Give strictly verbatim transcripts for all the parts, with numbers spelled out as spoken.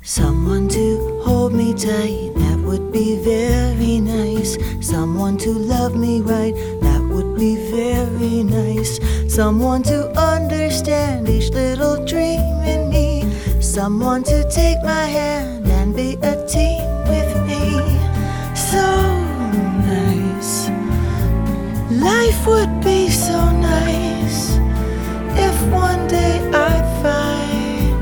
Someone to hold me tight, that would be very nice. Someone to love me right, that would be very nice. Someone to understand each little dream in me. Someone to take my hand and be a team with me. So nice. Life would be so nice if one day I'd find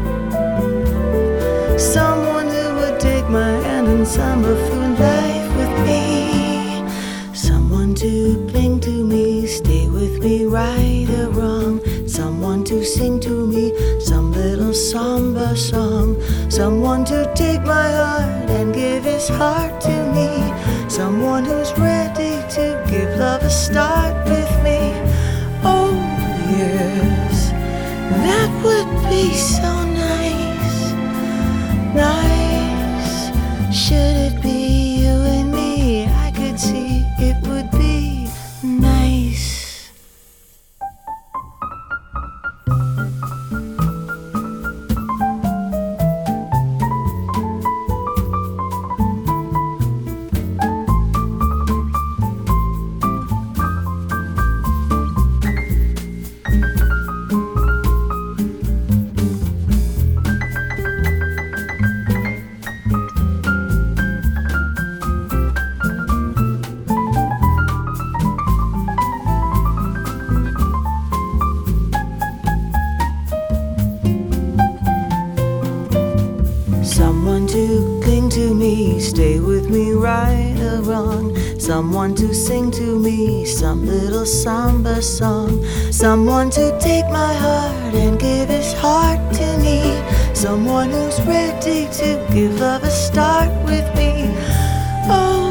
someone who would take my hand and summer through life with me. Someone to cling to me, stay with me right or wrong. Someone to sing to me some little samba song. Someone to take my heart and give his heart to me. Someone who's ready to give love a start with me. Oh yes, that would be so nice. Nice. Should it be you and me, I could see it would be nice. Someone to cling to me, stay with me right or wrong. Someone to sing to me some little samba song. Someone to take my heart and give his heart to me. Someone who's ready to give love a start with me. Oh